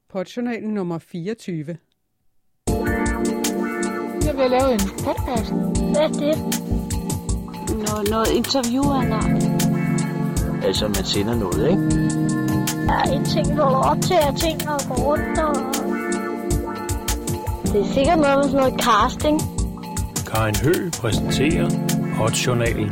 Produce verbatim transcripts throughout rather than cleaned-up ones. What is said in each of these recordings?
Podjournalen nummer fireogtyve. Jeg vil lave en podcast. Hvad er det? Noget, noget interview af noget. Altså, man sender noget, ikke? Ja, en ting, hvor du optager ting og går rundt og... Det er sikkert noget med sådan noget casting. Karin Høegh præsenterer Podjournalen.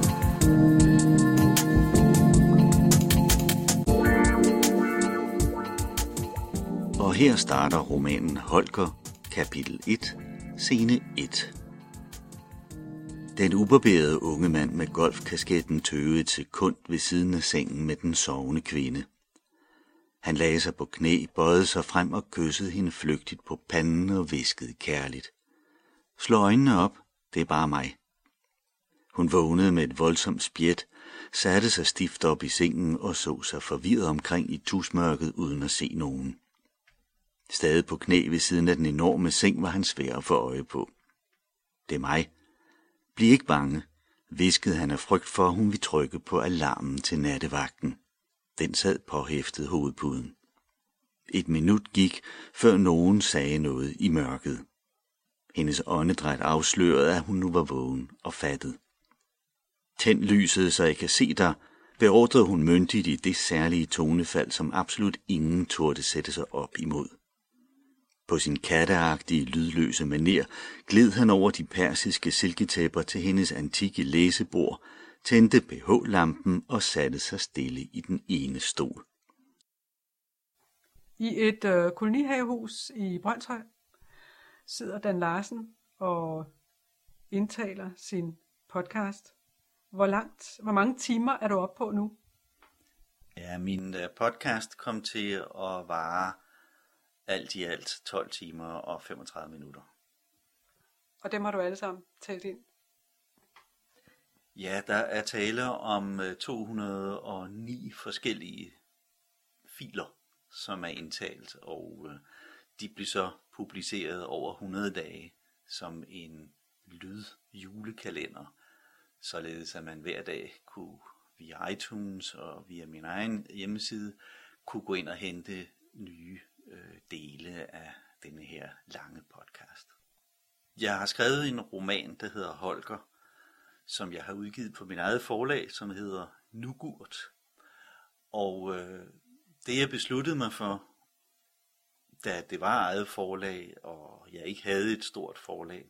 Og her starter romanen Holger, kapitel et, scene et. Den ubarberede unge mand med golfkasketten tøvede et sekund ved siden af sengen med den sovende kvinde. Han lagde sig på knæ, bøjede sig frem og kyssede hende flygtigt på panden og hviskede kærligt. Slå øjnene op, det er bare mig. Hun vågnede med et voldsomt spjæt, satte sig stift op i sengen og så sig forvirret omkring i tusmørket uden at se nogen. Stadig på knæ ved siden af den enorme seng var han svær at få øje på. Det er mig. Bliv ikke bange, hviskede han af frygt for, at hun ville trykke på alarmen til nattevagten. Den sad påhæftet hovedpuden. Et minut gik, før nogen sagde noget i mørket. Hendes åndedræt afslørede, at hun nu var vågen og fattet. Tænd lyset, så jeg kan se dig, beordrede hun myndigt i det særlige tonefald, som absolut ingen turde sætte sig op imod. På sin katteagtige, lydløse manér gled han over de persiske silketæpper til hendes antikke læsebord, tændte P H-lampen og satte sig stille i den ene stol. I et øh, kolonihavehus i Brønshøj sidder Dan Larsen og indtaler sin podcast. Hvor langt, hvor mange timer er du oppe på nu? Ja, min podcast kom til at vare alt i alt tolv timer og femogtredive minutter. Og dem har du alle sammen talt ind? Ja, der er tale om to hundrede og ni forskellige filer, som er indtalt, og de blev så publiceret over hundrede dage som en lydjulekalender, således at man hver dag kunne via iTunes og via min egen hjemmeside kunne gå ind og hente nye øh, dele af denne her lange podcast. Jeg har skrevet en roman, der hedder Holger, som jeg har udgivet på min eget forlag, som hedder Nugurt. Og øh, det jeg besluttede mig for, da det var eget forlag, og jeg ikke havde et stort forlag,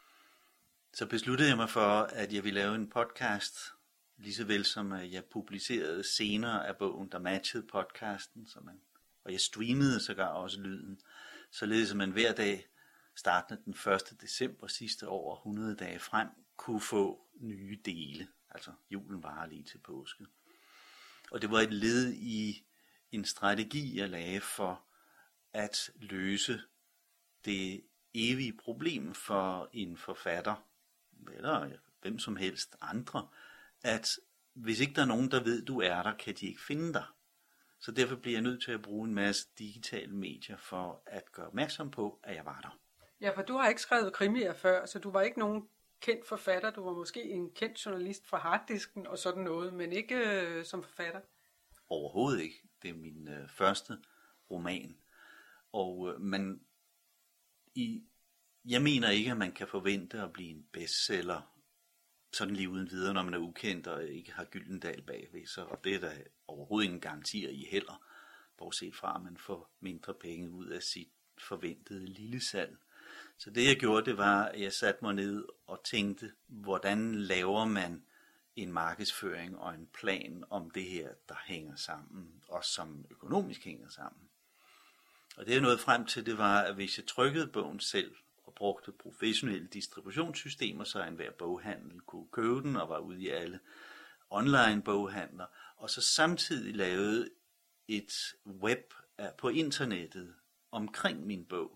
så besluttede jeg mig for, at jeg ville lave en podcast, lige så vel som jeg publicerede scener af bogen, der matchede podcasten, så man, og jeg streamede sågar også lyden, således at man hver dag, startende den første december sidste år, hundrede dage frem, kunne få nye dele. Altså julen varer lige til påske. Og det var et led i en strategi, jeg lagde for at løse det evige problem for en forfatter, eller hvem som helst andre, at hvis ikke der er nogen, der ved, du er der, kan de ikke finde dig. Så derfor bliver jeg nødt til at bruge en masse digitale medier for at gøre opmærksom på, at jeg var der. Ja, for du har ikke skrevet krimier før, så du var ikke nogen kendt forfatter. Du var måske en kendt journalist fra harddisken og sådan noget, men ikke øh, som forfatter. Overhovedet ikke. Det er min øh, første roman. Og øh, man, i, jeg mener ikke, at man kan forvente at blive en bestseller sådan lige uden videre, når man er ukendt og ikke har Gyldendal bagved sig. Og det er der overhovedet ingen garantier i heller, bortset fra, at man får mindre penge ud af sit forventede lille salg. Så det jeg gjorde, det var, at jeg satte mig ned og tænkte, hvordan laver man en markedsføring og en plan om det her, der hænger sammen, og som økonomisk hænger sammen. Og det jeg nåede frem til, det var, at hvis jeg trykkede bogen selv, og brugte professionelle distributionssystemer, så enhver boghandel kunne købe den, og var ude i alle online boghandler, og så samtidig lavede et web på internettet omkring min bog,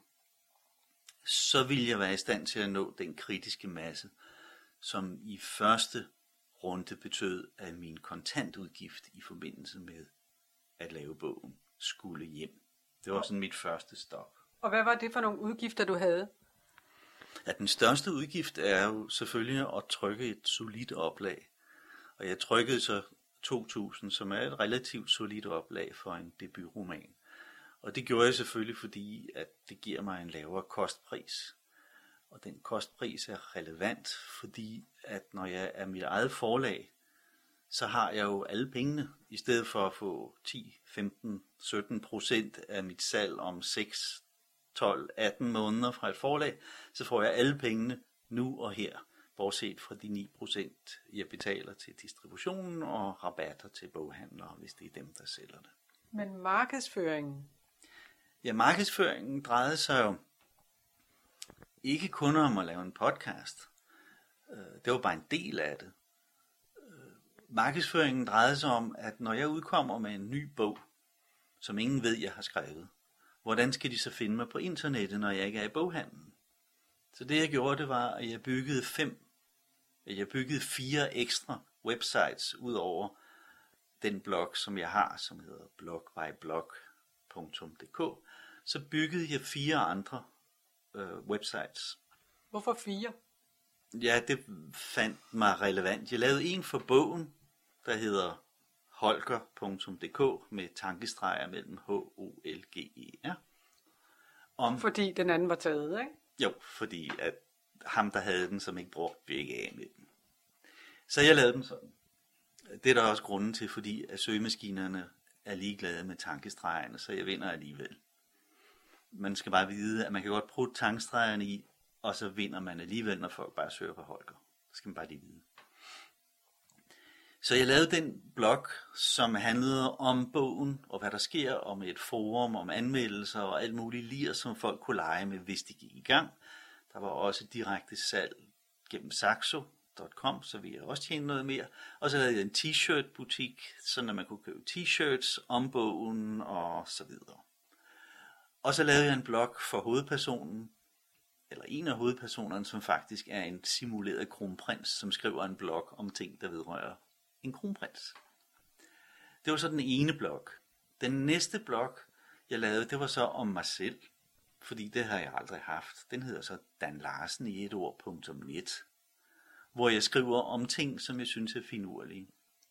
så ville jeg være i stand til at nå den kritiske masse, som i første runde betød, at min kontantudgift i forbindelse med at lave bogen skulle hjem. Det var sådan mit første stop. Og hvad var det for nogle udgifter, du havde? Ja, den største udgift er jo selvfølgelig at trykke et solidt oplag. Og jeg trykkede så to tusind, som er et relativt solidt oplag for en debutroman. Og det gjorde jeg selvfølgelig, fordi at det giver mig en lavere kostpris. Og den kostpris er relevant, fordi at når jeg er mit eget forlag, så har jeg jo alle pengene, i stedet for at få ti, femten, sytten procent af mit salg om seks, tolv, atten måneder fra et forlag, så får jeg alle pengene nu og her, bortset fra de ni procent, jeg betaler til distributionen og rabatter til boghandlere, hvis det er dem, der sælger det. Men markedsføringen? Ja, markedsføringen drejede sig jo ikke kun om at lave en podcast. Det var bare en del af det. Markedsføringen drejede sig om, at når jeg udkommer med en ny bog, som ingen ved, jeg har skrevet, hvordan skal de så finde mig på internettet, når jeg ikke er i boghandlen? Så det jeg gjorde, det var, at jeg byggede fem, jeg byggede fire ekstra websites ud over den blog, som jeg har, som hedder blog by blog punktum d k. Så byggede jeg fire andre øh, websites. Hvorfor fire? Ja, det fandt mig relevant. Jeg lavede en for bogen, der hedder holger punktum d k med tankestreger mellem H O L G E R. Om, fordi den anden var taget, ikke? Jo, fordi at ham, der havde den, som ikke brugte, vi ikke af med den. Så jeg lavede den sådan. Det er der også grunden til, fordi at søgemaskinerne er ligeglade med tankestregerne, så jeg vinder alligevel. Man skal bare vide, at man kan godt putte tankestregerne i, og så vinder man alligevel, når folk bare søger på Holger. Det skal man bare lige vide. Så jeg lavede den blog, som handlede om bogen, og hvad der sker, om et forum, om anmeldelser og alt muligt lir, som folk kunne lege med, hvis de gik i gang. Der var også direkte salg gennem saxo punktum com, så ville jeg også tjene noget mere. Og så lavede jeg en t-shirt butik, så man kunne købe t-shirts om bogen og så videre. Og så lavede jeg en blog for hovedpersonen, eller en af hovedpersonerne, som faktisk er en simuleret kronprins, som skriver en blog om ting, der vedrører en kronprins. Det var så den ene blog. Den næste blog, jeg lavede, det var så om mig selv, fordi det har jeg aldrig haft. Den hedder så Dan Larsen i et ord punktum net, hvor jeg skriver om ting, som jeg synes er finurlige.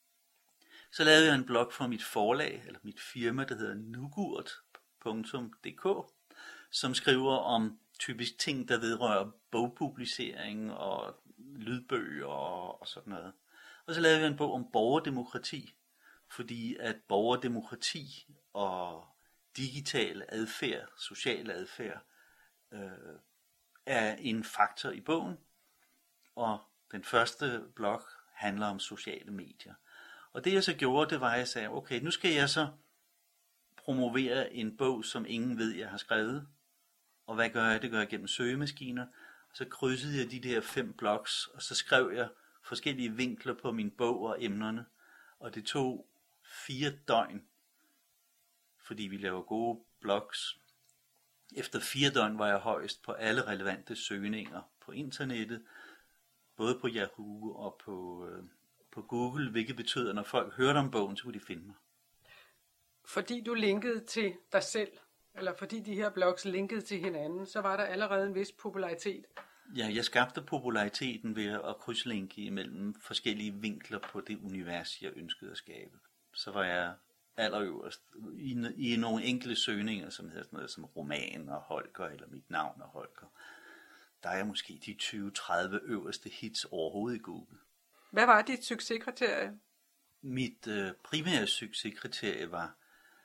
Så lavede jeg en blog for mit forlag, eller mit firma, der hedder nugurt punktum d k, som skriver om typisk ting, der vedrører bogpublicering og lydbøger og, og sådan noget. Og så lavede jeg en bog om borgerdemokrati, fordi at borgerdemokrati og digital adfærd, social adfærd, øh, er en faktor i bogen. Og den første blog handler om sociale medier. Og det jeg så gjorde, det var, at jeg sagde, okay, nu skal jeg så promovere en bog, som ingen ved, jeg har skrevet. Og hvad gør jeg? Det gør jeg gennem søgemaskiner. Og så krydsede jeg de der fem blogs, og så skrev jeg forskellige vinkler på min bog og emnerne. Og det tog fire døgn, fordi vi laver gode blogs. Efter fire døgn var jeg højst på alle relevante søgninger på internettet, både på Yahoo og på, øh, på Google, hvilket betød, at når folk hørte om bogen, så kunne de finde mig. Fordi du linkede til dig selv, eller fordi de her blogs linkede til hinanden, så var der allerede en vis popularitet. Ja, jeg skabte populariteten ved at krydslinke imellem forskellige vinkler på det univers, jeg ønskede at skabe. Så var jeg allerøverst i, i nogle enkelte søgninger, som hedder sådan noget som roman og Holger, eller mit navn og Holger. Der er måske de tyve til tredive øverste hits overhovedet i Google. Hvad var dit succeskriterie? Mit øh, primære succeskriterie var,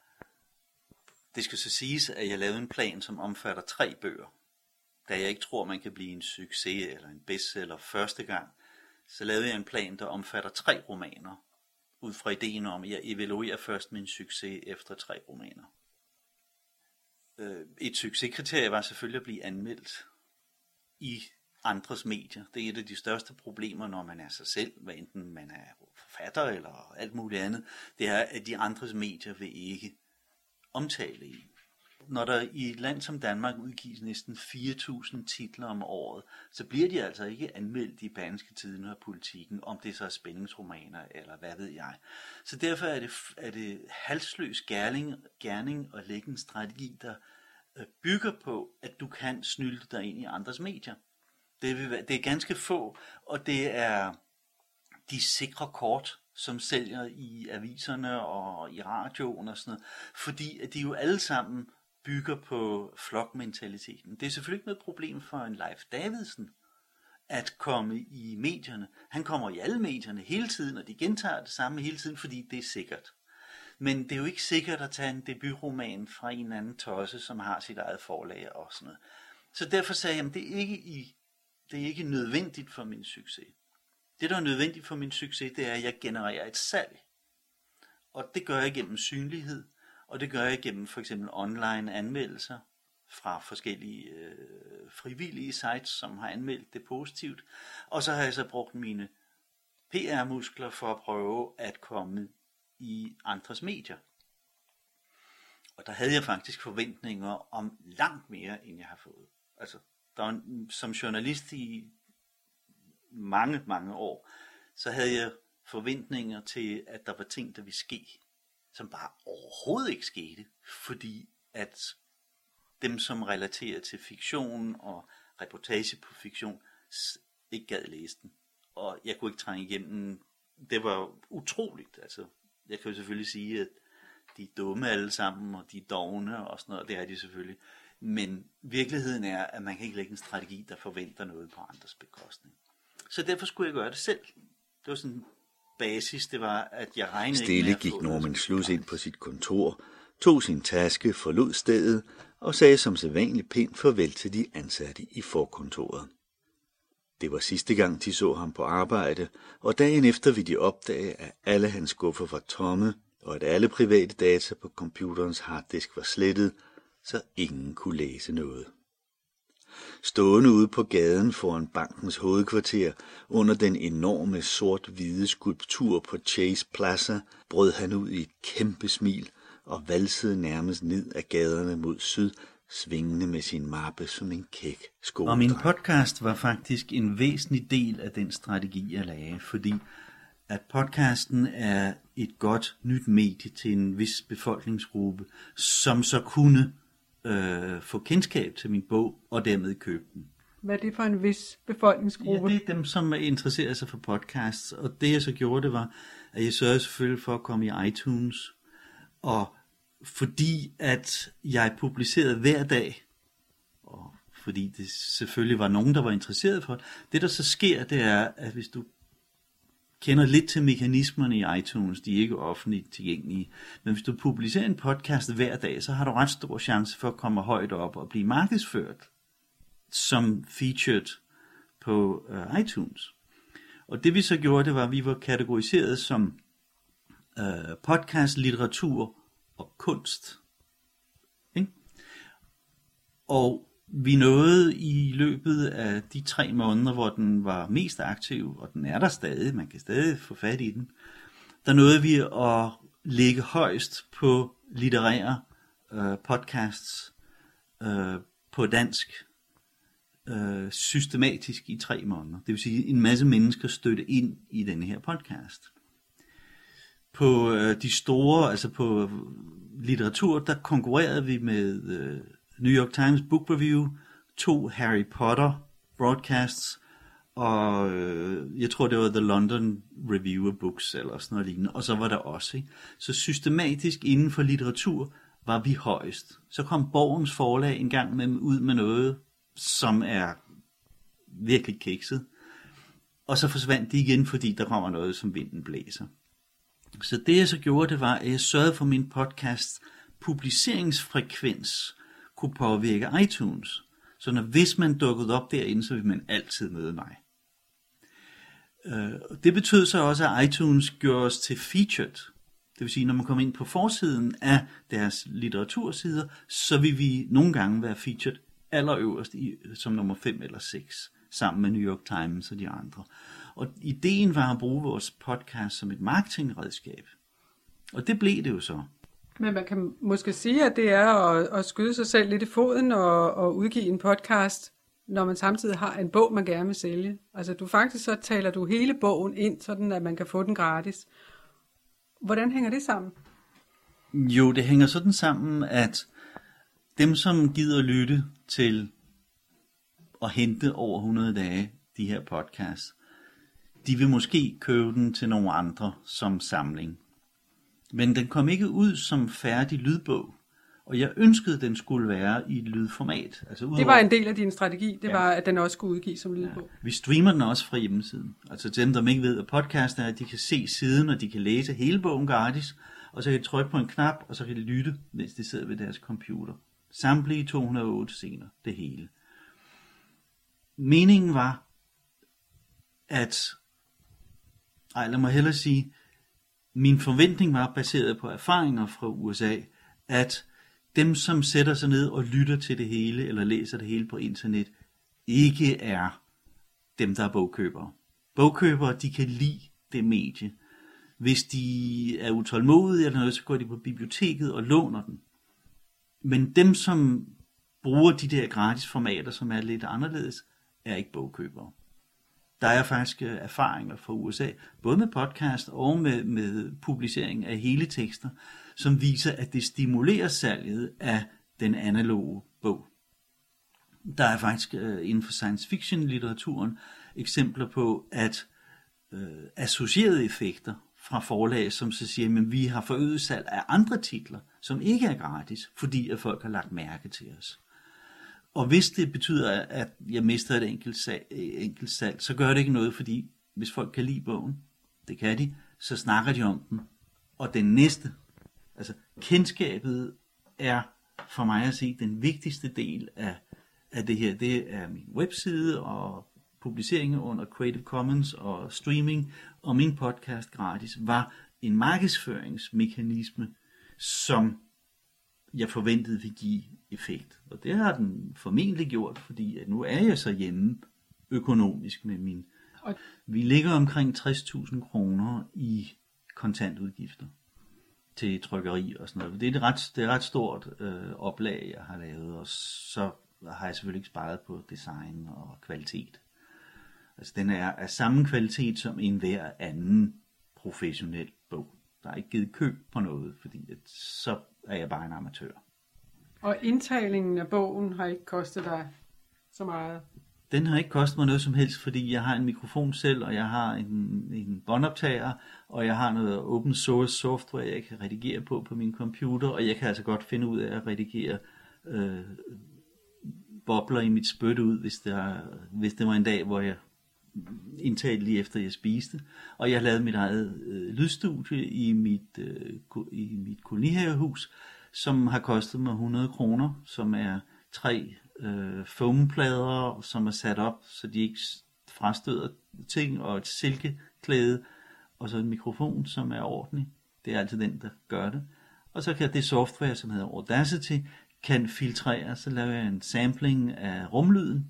det skal så siges, at jeg lavede en plan, som omfatter tre bøger. Da jeg ikke tror, man kan blive en succes eller en bestseller første gang, så lavede jeg en plan, der omfatter tre romaner, ud fra ideen om, at jeg evaluerer først min succes efter tre romaner. Øh, et succeskriterie var selvfølgelig at blive anmeldt i andres medier. Det er et af de største problemer, når man er sig selv, hvad enten man er forfatter eller alt muligt andet. Det er, at de andres medier vil ikke omtale en. Når der i et land som Danmark udgives næsten fire tusind titler om året, så bliver de altså ikke anmeldt i Berlingske Tidende og Politikken, om det så er spændingsromaner eller hvad ved jeg. Så derfor er det, er det halsløs gerning, gerning at lægge en strategi, der bygger på, at du kan snylte dig ind i andres medier. Det, vil være, det er ganske få, og det er de sikre kort, som sælger i aviserne og i radioen og sådan noget, fordi at de jo alle sammen bygger på flokmentaliteten. Det er selvfølgelig ikke noget problem for en Leif Davidsen at komme i medierne. Han kommer i alle medierne hele tiden, og de gentager det samme hele tiden, fordi det er sikkert. Men det er jo ikke sikkert at tage en debutroman fra en anden tosse, som har sit eget forlag og sådan noget. Så derfor sagde jeg, at det er ikke, i, det er ikke nødvendigt for min succes. Det, der er nødvendigt for min succes, det er, at jeg genererer et salg. Og det gør jeg gennem synlighed, og det gør jeg gennem for eksempel online anmeldelser fra forskellige øh, frivillige sites, som har anmeldt det positivt. Og så har jeg så brugt mine P R-muskler for at prøve at komme i andres medier. Og der havde jeg faktisk forventninger om langt mere, end jeg har fået. Altså, der var, som journalist i mange, mange år, så havde jeg forventninger til, at der var ting, der ville ske, som bare overhovedet ikke skete, fordi at dem, som relaterer til fiktion og reportage på fiktion, ikke gad læse den. Og jeg kunne ikke trænge igennem. Det var utroligt. Altså, jeg kan jo selvfølgelig sige, at de er dumme alle sammen, og de er dovne og sådan noget, det er de selvfølgelig. Men virkeligheden er, at man kan ikke lægge en strategi, der forventer noget på andres bekostning. Så derfor skulle jeg gøre det selv. Det var sådan basis, det var, at jeg regnede Stille ikke gik Norman Slus ind på sit kontor, tog sin taske, forlod stedet og sagde som sædvanligt pænt farvel til de ansatte i forkontoret. Det var sidste gang, de så ham på arbejde, og dagen efter ville de opdage, at alle hans skuffer var tomme, og at alle private data på computerens harddisk var slettet, så ingen kunne læse noget. Stående ude på gaden foran bankens hovedkvarter, under den enorme sort-hvide skulptur på Chase Plaza, brød han ud i et kæmpe smil og valsede nærmest ned ad gaderne mod syd, svingende med sin mappe som en kæk skoledreng. Og min podcast var faktisk en væsentlig del af den strategi, jeg lagde, fordi at podcasten er et godt nyt medie til en vis befolkningsgruppe, som så kunne øh, få kendskab til min bog og dermed købe den. Hvad er det for en vis befolkningsgruppe? Ja, det er dem, som interesserer sig for podcasts, og det jeg så gjorde, det var, at jeg sørgede selvfølgelig for at komme i iTunes, og fordi at jeg publicerede hver dag, og fordi det selvfølgelig var nogen, der var interesseret for det, det der så sker, det er, at hvis du kender lidt til mekanismerne i iTunes, de er ikke offentligt tilgængelige, men hvis du publicerer en podcast hver dag, så har du ret stor chance for at komme højt op og blive markedsført som featured på uh, iTunes. Og det vi så gjorde, det var, at vi var kategoriseret som uh, podcast, litteratur og kunst. Ikke? Og vi nåede i løbet af de tre måneder, hvor den var mest aktiv, og den er der stadig, man kan stadig få fat i den, der nåede vi at ligge højst på litterære øh, podcasts øh, på dansk øh, systematisk i tre måneder. Det vil sige, en masse mennesker støtte ind i denne her podcast. På øh, de store, altså på litteratur, der konkurrerede vi med øh, New York Times Book Review, to Harry Potter broadcasts, og øh, jeg tror det var The London Review of Books, eller sådan noget lignende, og så var der også. Ikke? Så systematisk inden for litteratur var vi højst. Så kom Borgens forlag en gang med, ud med noget, som er virkelig kikset, og så forsvandt de igen, fordi der kommer noget, som vinden blæser. Så det jeg så gjorde, det var, at jeg sørgede for min podcast publiceringsfrekvens kunne påvirke iTunes. Så når hvis man dukkede op derinde, så ville man altid møde mig. Det betød så også, at iTunes gjorde os til featured. Det vil sige, når man kommer ind på forsiden af deres litteratursider, så vil vi nogle gange være featured allerøverst i, som nummer fem eller seks, sammen med New York Times og de andre. Og ideen var at bruge vores podcast som et marketingredskab. Og det blev det jo så. Men man kan måske sige, at det er at, at skyde sig selv lidt i foden og, og udgive en podcast, når man samtidig har en bog, man gerne vil sælge. Altså du faktisk så taler du hele bogen ind, sådan at man kan få den gratis. Hvordan hænger det sammen? Jo, det hænger sådan sammen, at dem, som gider lytte til at hente over hundrede dage de her podcasts, de vil måske købe den til nogle andre som samling. Men den kom ikke ud som færdig lydbog, Og jeg ønskede, den skulle være i et lydformat. Altså, udover, det var en del af din strategi, det ja. var, at den også skulle udgives som lydbog. Ja. Vi streamer den også fra hjemmesiden. Altså til dem, der ikke ved, hvad podcast er, de kan se siden, og de kan læse hele bogen gratis, og så kan de trykke på en knap, og så kan de lytte, mens de sidder ved deres computer. Samtlige to hundrede og otte scener, det hele. Meningen var, at, ej, lad mig hellere sige, min forventning var baseret på erfaringer fra U S A, at dem, som sætter sig ned og lytter til det hele, eller læser det hele på internet, ikke er dem, der er bogkøbere. Bogkøbere, de kan lide det medie. Hvis de er utålmodige eller noget, så går de på biblioteket og låner den. Men dem, som bruger de der gratis formater, som er lidt anderledes, er ikke bogkøbere. Der er faktisk erfaringer fra U S A, både med podcast og med, med publicering af hele tekster, som viser, at det stimulerer salget af den analoge bog. Der er faktisk øh, inden for science fiction litteraturen eksempler på, at øh, associerede effekter fra forlag, som så siger, at vi har forøget salg af andre titler, som ikke er gratis, fordi at folk har lagt mærke til os. Og hvis det betyder, at jeg mister et enkelt salg, enkelt salg, så gør det ikke noget, fordi hvis folk kan lide bogen, det kan de, så snakker de om den. Og den næste, altså kendskabet er for mig at se den vigtigste del af, af det her. Det er min webside og publicering under Creative Commons og streaming, og min podcast gratis var en markedsføringsmekanisme, som jeg forventede ville give effekt. Og det har den formentlig gjort, fordi at nu er jeg så hjemme økonomisk med min. Vi ligger omkring tres tusind kroner i kontantudgifter til trykkeri og sådan noget. Det er et ret, det er et ret stort øh, oplag, jeg har lavet, og så har jeg selvfølgelig ikke sparet på design og kvalitet. Altså den er af samme kvalitet som en hver anden professionel bog. Der er ikke givet køb på noget, fordi at, så er jeg bare en amatør. Og indtalingen af bogen har ikke kostet dig så meget? Den har ikke kostet mig noget som helst, fordi jeg har en mikrofon selv, og jeg har en, en båndoptager, og jeg har noget open source software, jeg kan redigere på på min computer, og jeg kan altså godt finde ud af at redigere øh, bobler i mit spyt ud, hvis det, er, hvis det var en dag, hvor jeg indtalte lige efter jeg spiste. Og jeg lavede mit eget øh, lydstudie i mit, øh, i mit kolonihavehus, som har kostet mig hundrede kroner, som er tre øh, foamplader, som er sat op, så de ikke frastøder ting, og et silkeklæde, og så en mikrofon, som er ordentlig. Det er altid den, der gør det. Og så kan det software, som hedder Audacity, kan filtrere, så laver jeg en sampling af rumlyden,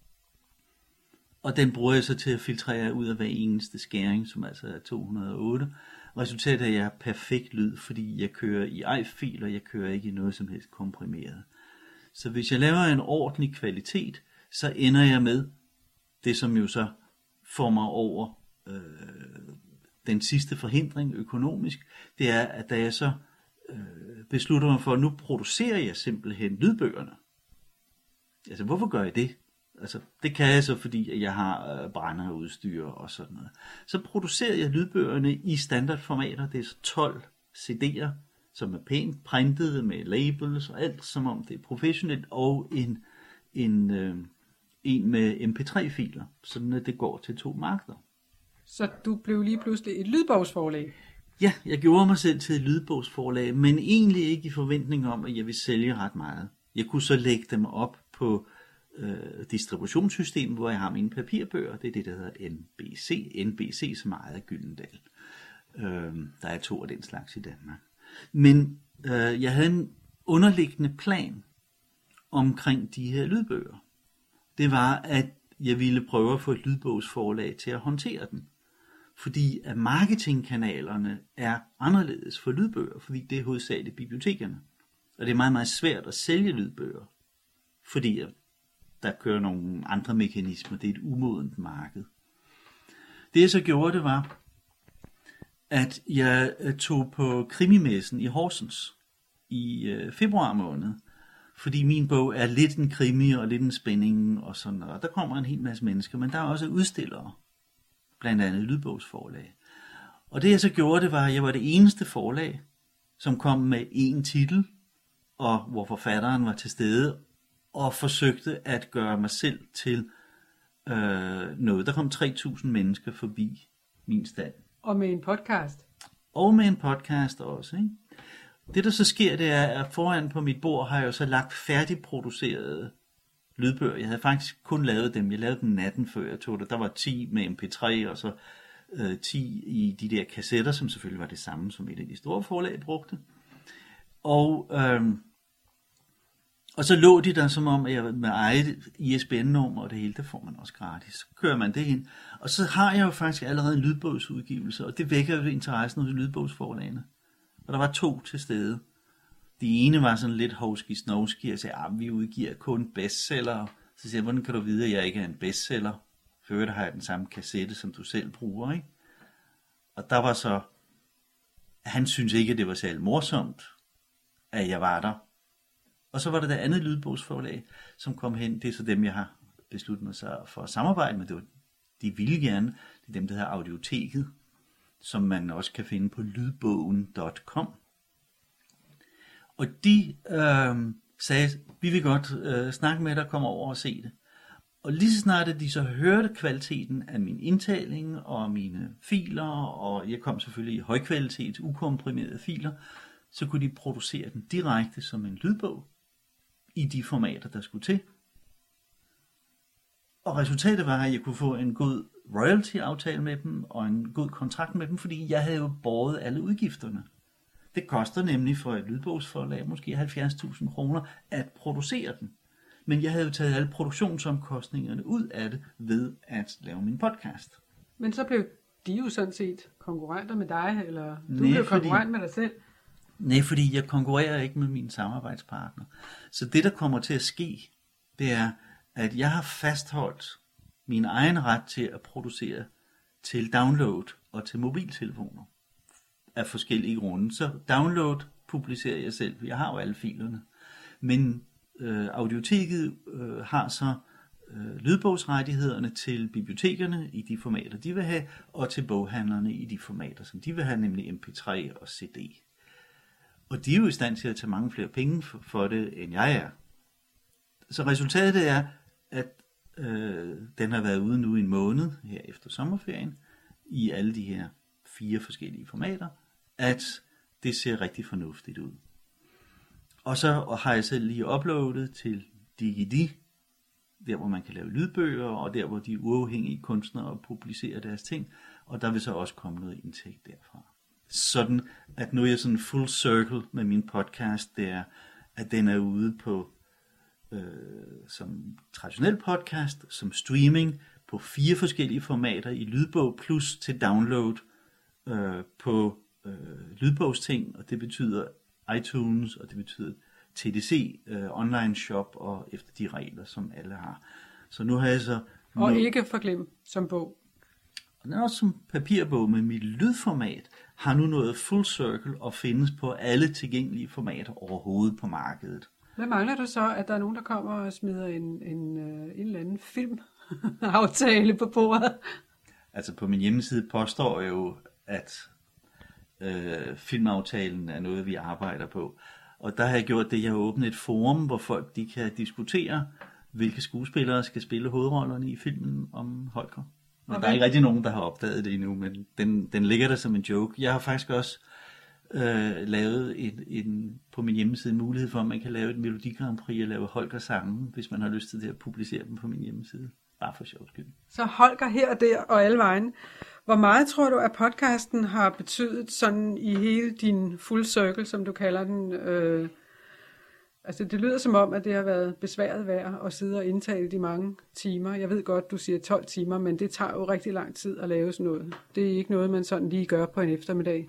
og den bruger jeg så til at filtrere ud af hver eneste skæring, som altså er to hundrede og otte. Resultatet er, at jeg har perfekt lyd, fordi jeg kører i I F I-filer, jeg kører ikke i noget som helst komprimeret. Så hvis jeg laver en ordentlig kvalitet, så ender jeg med det, som jo så får mig over øh, den sidste forhindring økonomisk. Det er, at da jeg så øh, beslutter mig for, at nu producerer jeg simpelthen lydbøgerne. Altså, hvorfor gør jeg det? Altså, det kan jeg så, fordi jeg har øh, brænderudstyr og sådan noget. Så producerer jeg lydbøgerne i standardformater. Det er så tolv C D'er, som er pænt printet med labels og alt, som om det er professionelt, og en, en, øh, en med M P tre filer, sådan at det går til to markeder. Så du blev lige pludselig et lydbogsforlag? Ja, jeg gjorde mig selv til et lydbogsforlag, men egentlig ikke i forventning om, at jeg ville sælge ret meget. Jeg kunne så lægge dem op på øh, distributionssystemet, hvor jeg har mine papirbøger. Det er det, der hedder N B C. N B C, som ejer Gyldendal. Øh, der er to af den slags i Danmark. Men øh, jeg havde en underliggende plan omkring de her lydbøger. Det var, at jeg ville prøve at få et lydbogsforlag til at håndtere den. Fordi at marketingkanalerne er anderledes for lydbøger, fordi det er hovedsageligt bibliotekerne. Og det er meget, meget svært at sælge lydbøger, fordi der kører nogle andre mekanismer. Det er et umodent marked. Det jeg så gjorde, det var, at jeg tog på krimimessen i Horsens i øh, februar måned, fordi min bog er lidt en krimi og lidt en spænding og sådan noget. Og der kommer en hel masse mennesker, men der er også udstillere, blandt andet lydbogsforlag. Og det jeg så gjorde, det var, at jeg var det eneste forlag, som kom med én titel og hvor forfatteren var til stede, og forsøgte at gøre mig selv til øh, noget. Der kom tre tusind mennesker forbi min stand. Og med en podcast. Og med en podcast også, ikke? Det der så sker, det er, at foran på mit bord har jeg jo så lagt færdigproducerede lydbøger. Jeg havde faktisk kun lavet dem. Jeg lavede dem natten før jeg tog det. Der var ti med M P tre, og så øh, ti i de der kassetter, som selvfølgelig var det samme, som et af de store forlag brugte. Og, øh, og så lå de der som om, at jeg med eget I S B N-nummer og det hele, det får man også gratis. Så kører man det ind. Og så har jeg jo faktisk allerede en lydbogsudgivelse, og det vækker jo interessen hos lydbogsforlagene. Og der var to til stede. Det ene var sådan lidt hovski-snovski, og sagde, at vi udgiver kun bestseller. Så siger jeg, hvordan kan du vide, at jeg ikke er en bestseller? For øvrigt har jeg den samme kassette, som du selv bruger, ikke? Og der var så, han synes ikke, at det var særlig morsomt, at jeg var der. Og så var der det andet lydbogsforlag, som kom hen. Det er så dem, jeg har besluttet mig for at samarbejde med. Det var, de ville gerne. Det er dem, der hedder Audioteket, som man også kan finde på lydbogen punktum com. Og de øh, sagde, vi vil godt øh, snakke med dig, komme over og se det. Og lige så snart at de så hørte kvaliteten af min indtaling og mine filer, og jeg kom selvfølgelig i højkvalitet, ukomprimerede filer, så kunne de producere den direkte som en lydbog i de formater, der skulle til. Og resultatet var, at jeg kunne få en god royalty-aftale med dem, og en god kontrakt med dem, fordi jeg havde jo båret alle udgifterne. Det koster nemlig for et lydbogsforlag måske halvfjerds tusind kroner at producere den. Men jeg havde jo taget alle produktionsomkostningerne ud af det ved at lave min podcast. Men så blev de jo sådan set konkurrenter med dig, eller du Nej, blev fordi, konkurrent med dig selv? Nej, fordi jeg konkurrerer ikke med mine samarbejdspartnere. Så det, der kommer til at ske, det er, at jeg har fastholdt min egen ret til at producere til download og til mobiltelefoner af forskellige grunde. Så download publicerer jeg selv, jeg har jo alle filerne. Men øh, Audioteket øh, har så øh, lydbogsrettighederne til bibliotekerne i de formater, de vil have, og til boghandlerne i de formater, som de vil have, nemlig M P tre og C D. Og de er jo i stand til at tage mange flere penge for, for det, end jeg er. Så resultatet er, at øh, den har været ude nu i en måned, her efter sommerferien, i alle de her fire forskellige formater, at det ser rigtig fornuftigt ud. Og så har jeg selv lige uploadet til Digidi, der hvor man kan lave lydbøger, og der hvor de uafhængige kunstnere publicerer deres ting, og der vil så også komme noget indtægt derfra. Sådan, at nu er jeg sådan full circle med min podcast, det er, at den er ude på øh, som traditionel podcast, som streaming, på fire forskellige formater i lydbog, plus til download øh, på øh, lydbogsting, og det betyder iTunes, og det betyder T D C, øh, online shop, og efter de regler, som alle har. Så nu har jeg så... Og nu, ikke forglem som bog. og den er også som papirbog, men mit lydformat har nu nået full circle og findes på alle tilgængelige formater overhovedet på markedet. Hvad mangler du så, at der er nogen, der kommer og smider en, en, en eller anden filmaftale på bordet? Altså på min hjemmeside påstår jeg jo, at øh, filmaftalen er noget, vi arbejder på. Og der har jeg gjort det, jeg har åbnet et forum, hvor folk de kan diskutere, hvilke skuespillere skal spille hovedrollerne i filmen om Holger. Men der er ikke rigtig nogen, der har opdaget det endnu, men den, den ligger der som en joke. Jeg har faktisk også øh, lavet en, en, på min hjemmeside en mulighed for, at man kan lave et Melodi Grand Prix og lave Holger-sangen, hvis man har lyst til det at publicere dem på min hjemmeside. Bare for sjov skyld. Så Holger her og der og alle vejen. Hvor meget tror du, at podcasten har betydet sådan i hele din full circle, som du kalder den? Øh, altså det lyder som om, at det har været besværet værd at sidde og indtale de mange timer. Jeg ved godt, du siger tolv timer, men det tager jo rigtig lang tid at lave sådan noget. Det er ikke noget, man sådan lige gør på en eftermiddag.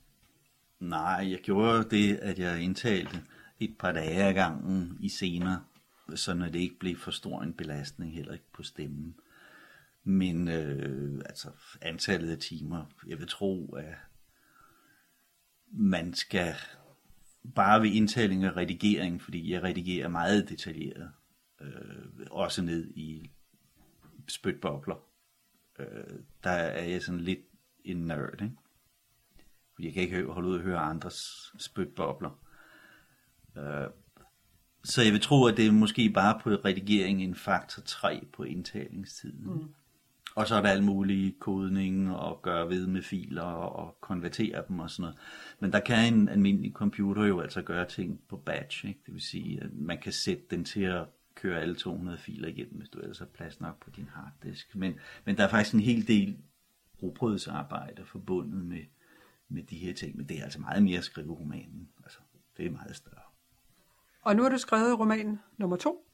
Nej, jeg gjorde det, at jeg indtalte et par dage ad gangen i scener, så når det ikke blev for stor en belastning, heller ikke på stemmen. Men øh, altså antallet af timer, jeg vil tro, at man skal bare ved indtaling og redigering, fordi jeg redigerer meget detaljeret, øh, også ned i spytbobler. Øh, der er jeg sådan lidt en nørd, ikke? Fordi jeg kan ikke holde ud at høre andres spytbobler. Øh, så jeg vil tro, at det er måske bare på redigering en faktor tre på indtalingstiden. Mm. Og så er der alle mulige kodning og gøre ved med filer og konvertere dem og sådan noget. Men der kan en almindelig computer jo altså gøre ting på batch, ikke? Det vil sige, at man kan sætte den til at køre alle to hundrede filer igennem, hvis du ellers har plads nok på din harddisk. Men, men der er faktisk en hel del rugbrødsarbejde forbundet med, med de her ting. Men det er altså meget mere at skrive romanen. Altså, det er meget større. Og nu har du skrevet roman nummer to.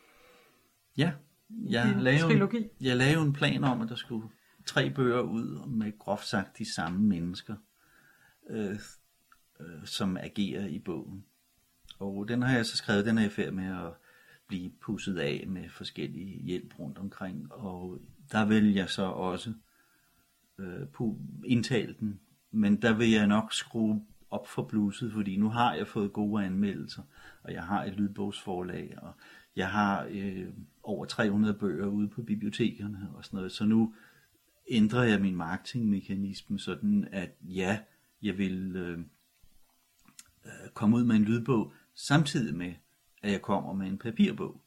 Ja, jeg Din lavede, trilogi. jeg lavede en plan om, at der skulle tre bøger ud med groft sagt de samme mennesker, øh, øh, som agerer i bogen. Og den har jeg så skrevet, den er jeg færdig med at blive pusset af med forskellige hjælp rundt omkring. Og der vil jeg så også øh, indtale den, men der vil jeg nok skrue op for bluset, fordi nu har jeg fået gode anmeldelser, og jeg har et lydbogsforlag, og jeg har øh, over tre hundrede bøger ude på bibliotekerne og sådan noget, så nu ændrer jeg min marketingmekanisme sådan, at ja, jeg vil øh, øh, komme ud med en lydbog, samtidig med, at jeg kommer med en papirbog.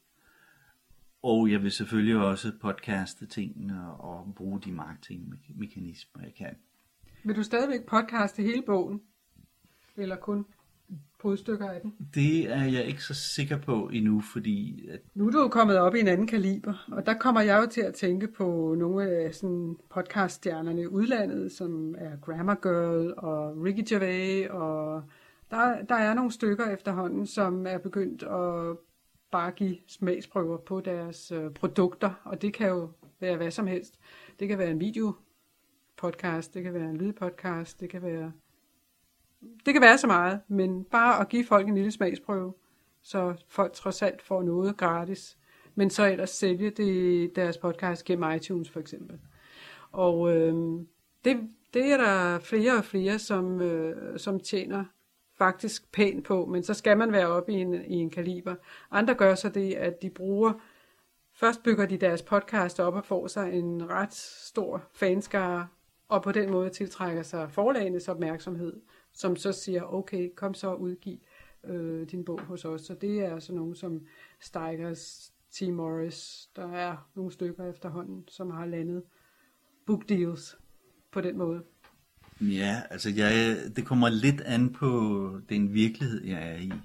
Og jeg vil selvfølgelig også podcaste tingene og bruge de marketingmekanismer, jeg kan. Vil du stadigvæk podcaste hele bogen? Eller kun brudstykker af den? Det er jeg ikke så sikker på endnu, fordi... At... Nu er du jo kommet op i en anden kaliber, og der kommer jeg jo til at tænke på nogle af sådan podcaststjernerne i udlandet, som er Grammar Girl og Ricky Gervais, og der, der er nogle stykker efterhånden, som er begyndt at bare give smagsprøver på deres øh, produkter, og det kan jo være hvad som helst. Det kan være en videopodcast, det kan være en lydpodcast, det kan være... Det kan være så meget, men bare at give folk en lille smagsprøve, så folk trods alt får noget gratis, men så ellers sælge det, deres podcast gennem iTunes for eksempel. Og øh, det, det er der flere og flere, som, øh, som tjener faktisk pænt på, men så skal man være oppe i en, i en kaliber. Andre gør så det, at de bruger, først bygger de deres podcast op og får sig en ret stor fanskare, og på den måde tiltrækker sig forlagenes opmærksomhed, som så siger, okay, kom så og udgiv øh, din bog hos os. Så det er altså nogen som Steigers, T. Morris, der er nogle stykker efterhånden, som har landet book deals på den måde. Ja, altså jeg, det kommer lidt an på den virkelighed, jeg er i.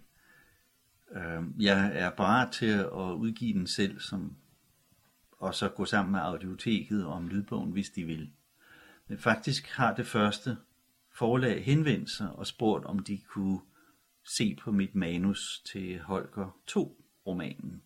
Jeg er parat til at udgive den selv, som, og så gå sammen med Audioteket om lydbogen, hvis de vil. Men faktisk har det første forlag henvendt sig og spurgt, om de kunne se på mit manus til Holger to-romanen.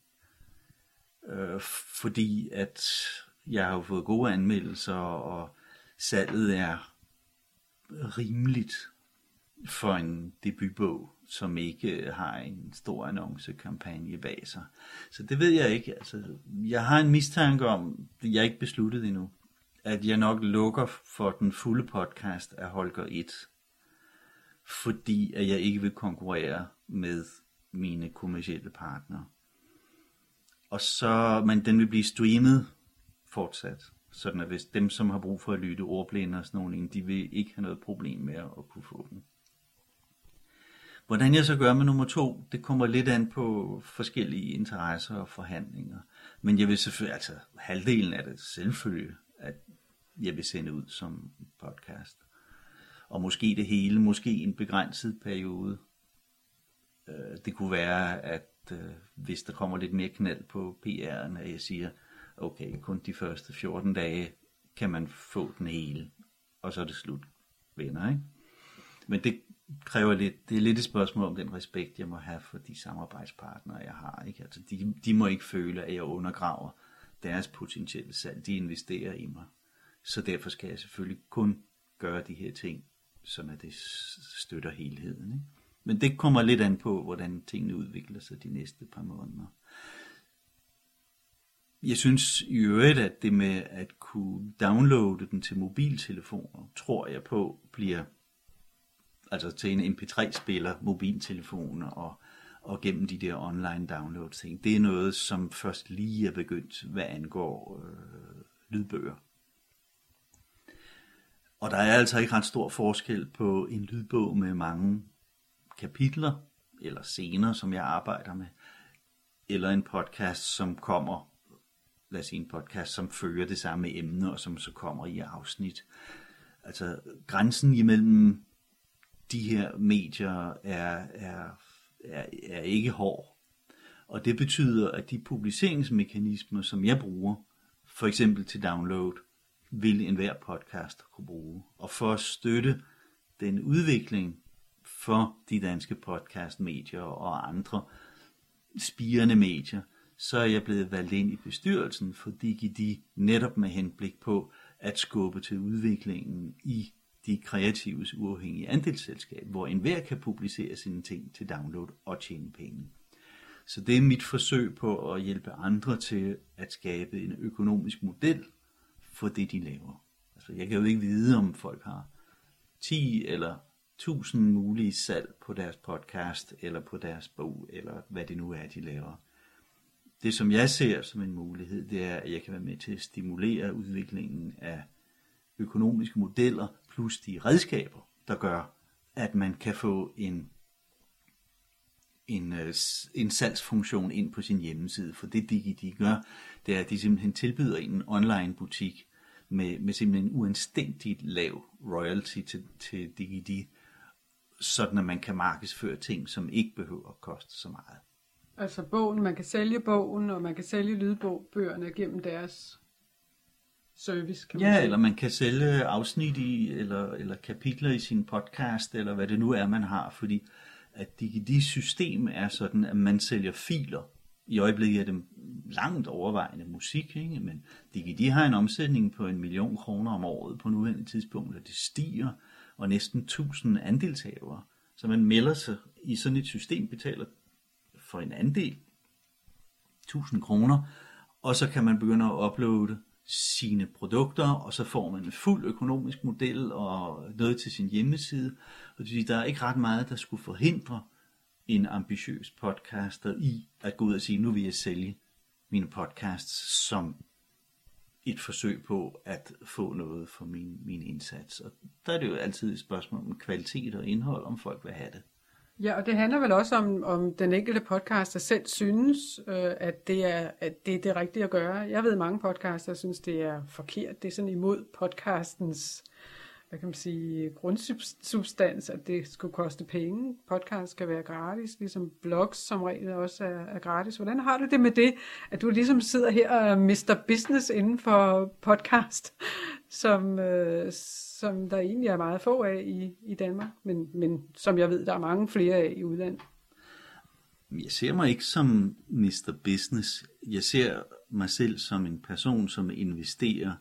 Øh, fordi at jeg har jo fået gode anmeldelser, og salget er rimeligt for en debutbog, som ikke har en stor annoncekampagne bag sig. Så det ved jeg ikke. Altså, jeg har en mistanke om, det jeg ikke besluttet endnu, at jeg nok lukker for den fulde podcast af Holger et, fordi at jeg ikke vil konkurrere med mine kommercielle partnere. Og så, men den vil blive streamet fortsat, sådan at hvis dem, som har brug for at lytte ordblinde og sådan nogle, de vil ikke have noget problem med at kunne få den. Hvordan jeg så gør med nummer to, det kommer lidt an på forskellige interesser og forhandlinger. Men jeg vil selvfølgelig, altså halvdelen af det selvfølgelig, at jeg vil sende ud som podcast. Og måske det hele, måske en begrænset periode. Det kunne være, at hvis der kommer lidt mere knald på P R'en, at jeg siger, okay, kun de første fjorten dage kan man få den hele, og så er det slut, venner, ikke? Men det kræver lidt, det er lidt et spørgsmål om den respekt, jeg må have for de samarbejdspartnere, jeg har, ikke? Altså, de, de må ikke føle, at jeg undergraver deres potentielle salg. De investerer i mig. Så derfor skal jeg selvfølgelig kun gøre de her ting, sådan at det støtter helheden, ikke? Men det kommer lidt an på, hvordan tingene udvikler sig de næste par måneder. Jeg synes i øvrigt, at det med at kunne downloade den til mobiltelefoner, tror jeg på, bliver altså til en M P tre spiller, mobiltelefoner og, og gennem de der online download ting. Det er noget, som først lige er begyndt, hvad angår øh, lydbøger. Og der er altså ikke ret stor forskel på en lydbog med mange kapitler eller scener, som jeg arbejder med, eller en podcast, som kommer, lad os sige en podcast, som følger det samme emne, og som så kommer i afsnit. Altså grænsen imellem de her medier er, er, er, er ikke hård. Og det betyder, at de publiceringsmekanismer, som jeg bruger, for eksempel til download, vil enhver podcast kunne bruge. Og for at støtte den udvikling for de danske podcastmedier og andre spirende medier, så er jeg blevet valgt ind i bestyrelsen for DigiDi netop med henblik på at skubbe til udviklingen i de kreatives uafhængige andelsselskab, hvor enhver kan publicere sine ting til download og tjene penge. Så det er mit forsøg på at hjælpe andre til at skabe en økonomisk model for det, de laver. Altså, jeg kan jo ikke vide, om folk har ti eller tusind mulige salg på deres podcast, eller på deres bog, eller hvad det nu er, de laver. Det, som jeg ser som en mulighed, det er, at jeg kan være med til at stimulere udviklingen af økonomiske modeller, plus de redskaber, der gør, at man kan få en, en, en salgsfunktion ind på sin hjemmeside. For det, DigiDi gør, det er, at de simpelthen tilbyder en online butik med, med simpelthen uanstændigt lav royalty til, til DigiDi, sådan at man kan markedsføre ting, som ikke behøver at koste så meget. Altså bogen, man kan sælge bogen, og man kan sælge lydbogbøgerne gennem deres service, kan man Ja, sige. eller man kan sælge afsnit i, eller, eller kapitler i sin podcast, eller hvad det nu er, man har, fordi at DigiDis system er sådan, at man sælger filer. I øjeblikket er det langt overvejende musik, ikke? Men DigiDi har en omsætning på en million kroner om året på nuværende tidspunkt, og det stiger, og næsten tusind andelshavere. Så man melder sig i sådan et system, betaler for en andel, tusind kroner, og så kan man begynde at uploade sine produkter, og så får man en fuld økonomisk model og noget til sin hjemmeside. Og det vil sige, der er ikke ret meget, der skulle forhindre en ambitiøs podcaster i at gå ud og sige, nu vil jeg sælge mine podcasts som et forsøg på at få noget for min, min indsats. Og der er det jo altid et spørgsmål om kvalitet og indhold, om folk vil have det. Ja, og det handler vel også om, om den enkelte podcaster selv synes, øh, at, det er, at det er det rigtige at gøre. Jeg ved, mange podcaster synes, det er forkert. Det er sådan imod podcastens, hvad kan man sige, grundsubstans, at det skulle koste penge. Podcast skal være gratis, ligesom blogs som regel også er, er gratis. Hvordan har du det med det, at du ligesom sidder her og mister business inden for podcast, som, øh, som der egentlig er meget få af i, i Danmark, men, men som jeg ved, der er mange flere af i udlandet? Jeg ser mig ikke som mister Business. Jeg ser mig selv som en person, som investerer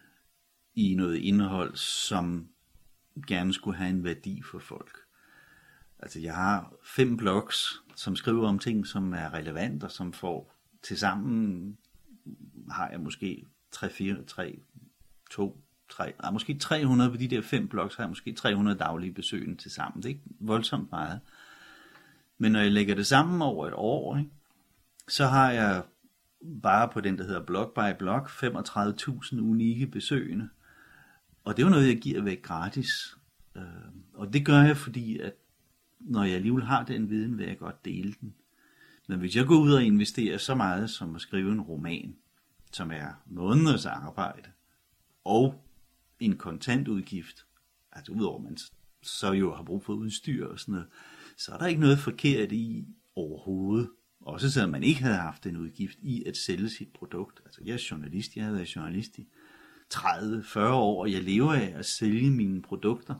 i noget indhold, som gerne skulle have en værdi for folk. Altså jeg har fem blogs, som skriver om ting, som er relevant, og som får tilsammen, har jeg måske tre, fire, tre, to, tre, nej, måske tre hundrede på de der fem blogs, har jeg måske tre hundrede daglige besøgende tilsammen. Det er ikke voldsomt meget. Men når jeg lægger det sammen over et år, ikke, så har jeg bare på den, der hedder Blog by Blog, femogtredive tusind unikke besøgende. Og det er jo noget, jeg giver væk gratis. Og det gør jeg, fordi at når jeg alligevel har den viden, vil jeg godt dele den. Men hvis jeg går ud og investerer så meget som at skrive en roman, som er måneders arbejde, og en kontantudgift, altså udover man så jo har brug for udstyr og sådan noget, så er der ikke noget forkert i overhovedet. Også selvom man ikke havde haft en udgift i at sælge sit produkt. Altså jeg er journalist, jeg har været journalist i tredive til fyrre år, og jeg lever af at sælge mine produkter.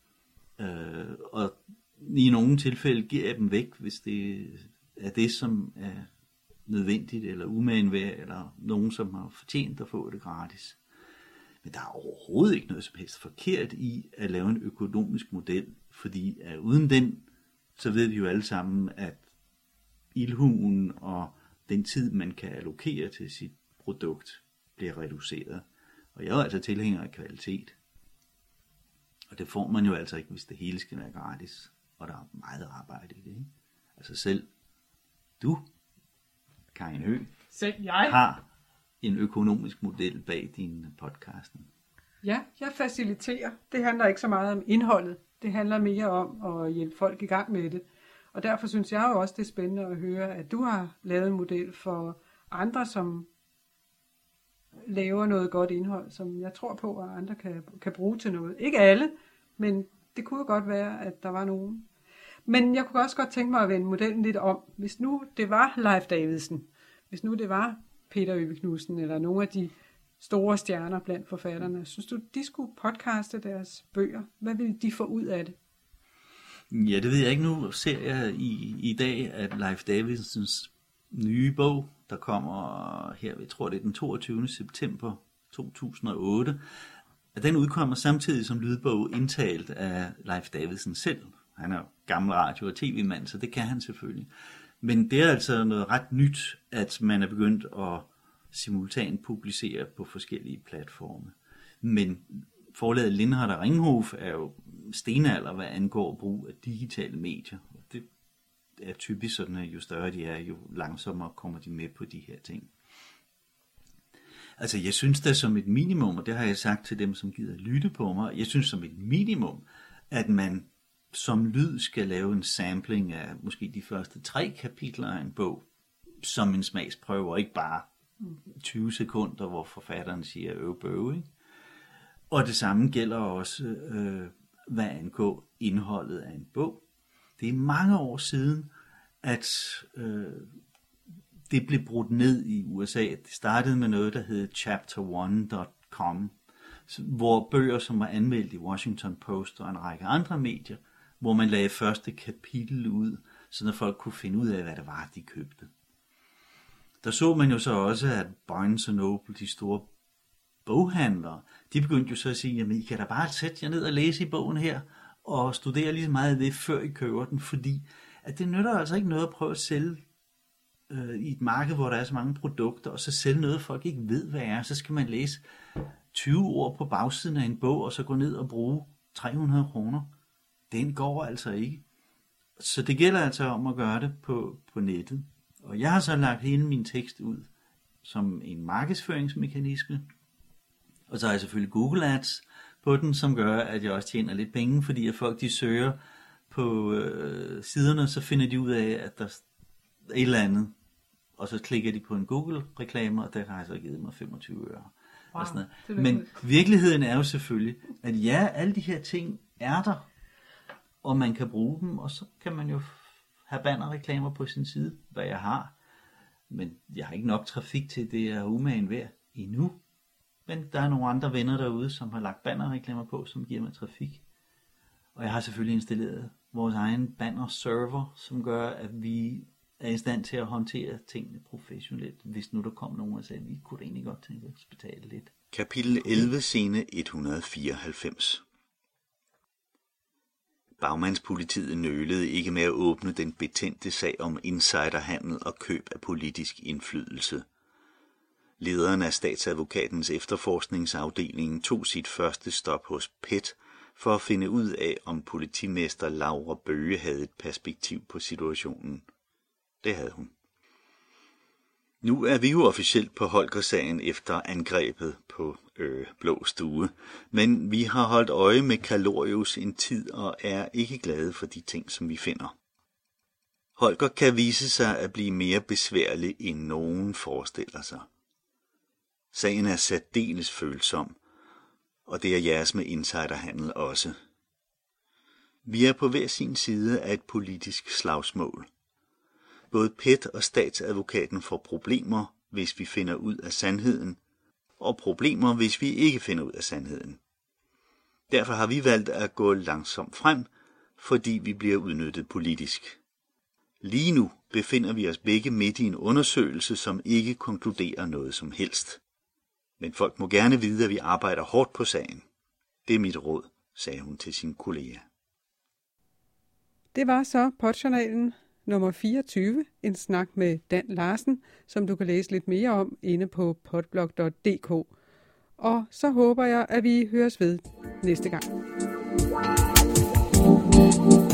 Øh, og i nogle tilfælde giver jeg dem væk, hvis det er det, som er nødvendigt, eller umagen værd, eller nogen, som har fortjent at få det gratis. Men der er overhovedet ikke noget som helst forkert i at lave en økonomisk model, fordi at uden den, så ved vi jo alle sammen, at ildhuen og den tid, man kan allokere til sit produkt, bliver reduceret. Og jeg er altså tilhænger af kvalitet. Og det får man jo altså ikke, hvis det hele skal være gratis. Og der er meget arbejde i det, ikke? Altså selv du, Karin Høgh, selv jeg har en økonomisk model bag din podcasten. Ja, jeg faciliterer. Det handler ikke så meget om indholdet. Det handler mere om at hjælpe folk i gang med det. Og derfor synes jeg jo også, det er spændende at høre, at du har lavet en model for andre, som laver noget godt indhold, som jeg tror på, at andre kan, kan bruge til noget. Ikke alle, men det kunne jo godt være, at der var nogen. Men jeg kunne også godt tænke mig at vende modellen lidt om. Hvis nu det var Leif Davidsen, hvis nu det var Peter Øvig Knudsen, eller nogle af de store stjerner blandt forfatterne, synes du, de skulle podcaste deres bøger? Hvad ville de få ud af det? Ja, det ved jeg ikke. Nu ser jeg i, i dag, at Leif Davidsens nye bog, der kommer her, jeg tror det er den toogtyvende september to tusind og otte, at den udkommer samtidig som lydbog indtalt af Leif Davidsen selv. Han er jo gammel radio- og tv-mand, så det kan han selvfølgelig. Men det er altså noget ret nyt, at man er begyndt at simultant publicere på forskellige platforme. Men forlaget Lindhardt og Ringhof er jo stenalder, hvad angår brug af digitale medier. Det er typisk sådan, at jo større de er, jo langsommere kommer de med på de her ting. Altså jeg synes da som et minimum, og det har jeg sagt til dem, som gider lytte på mig, jeg synes som et minimum, at man som lyd skal lave en sampling af måske de første tre kapitler af en bog, som en smagsprøve, og ikke bare tyve sekunder, hvor forfatteren siger øv bøv, ikke? Og det samme gælder også, øh, hvad angår indholdet af en bog. Det er mange år siden, at øh, det blev brudt ned i U S A. Det startede med noget, der hed chapter one dot com, hvor bøger, som var anmeldt i Washington Post og en række andre medier, hvor man lagde første kapitel ud, så folk kunne finde ud af, hvad det var, de købte. Der så man jo så også, at Barnes and Noble, de store boghandlere, de begyndte jo så at sige, jamen I kan da bare sætte jer ned og læse i bogen her, og studere lige så meget af det, før I køber den, fordi at det nytter altså ikke noget at prøve at sælge øh, i et marked, hvor der er så mange produkter, og så sælge noget, folk ikke ved, hvad er. Så skal man læse tyve ord på bagsiden af en bog, og så gå ned og bruge tre hundrede kroner. Den går altså ikke. Så det gælder altså om at gøre det på, på nettet. Og jeg har så lagt hele min tekst ud som en markedsføringsmekanisme. Og så har jeg selvfølgelig Google Ads på den, som gør, at jeg også tjener lidt penge, fordi at folk de søger på øh, siderne, så finder de ud af, at der er et eller andet, og så klikker de på en Google-reklame, og der har jeg så givet mig femogtyve øre. Wow, og sådan noget. Men virkeligheden er jo selvfølgelig, at ja, alle de her ting er der, og man kan bruge dem, og så kan man jo have bannerreklamer på sin side, hvad jeg har. Men jeg har ikke nok trafik til det, jeg er umagen værd endnu. Men der er nogle andre venner derude, som har lagt bannerreklamer på, som giver mig trafik. Og jeg har selvfølgelig installeret vores egen banner-server, som gør, at vi er i stand til at håndtere tingene professionelt, hvis nu der kom nogen og sagde, at vi kunne egentlig godt tænke os betale lidt. Kapitel elleve, scene et hundrede fireoghalvfems. Bagmandspolitiet nølede ikke med at åbne den betændte sag om insiderhandel og køb af politisk indflydelse. Lederen af statsadvokatens efterforskningsafdeling tog sit første stop hos P E T for at finde ud af, om politimester Laura Bøge havde et perspektiv på situationen. Det havde hun. Nu er vi jo officielt på Holger-sagen efter angrebet på øh, Blå Stue, men vi har holdt øje med Kalorius en tid og er ikke glade for de ting, som vi finder. Holger kan vise sig at blive mere besværlig, end nogen forestiller sig. Sagen er særdeles følsom, og det er jeres med insiderhandel også. Vi er på hver sin side af et politisk slagsmål. Både P E T og statsadvokaten får problemer, hvis vi finder ud af sandheden, og problemer, hvis vi ikke finder ud af sandheden. Derfor har vi valgt at gå langsomt frem, fordi vi bliver udnyttet politisk. Lige nu befinder vi os begge midt i en undersøgelse, som ikke konkluderer noget som helst. Men folk må gerne vide, at vi arbejder hårdt på sagen. Det er mit råd, sagde hun til sin kollega. Det var så Podjournalen nummer fireogtyve, en snak med Dan Larsen, som du kan læse lidt mere om inde på podblog punktum d k. Og så håber jeg, at vi høres ved næste gang.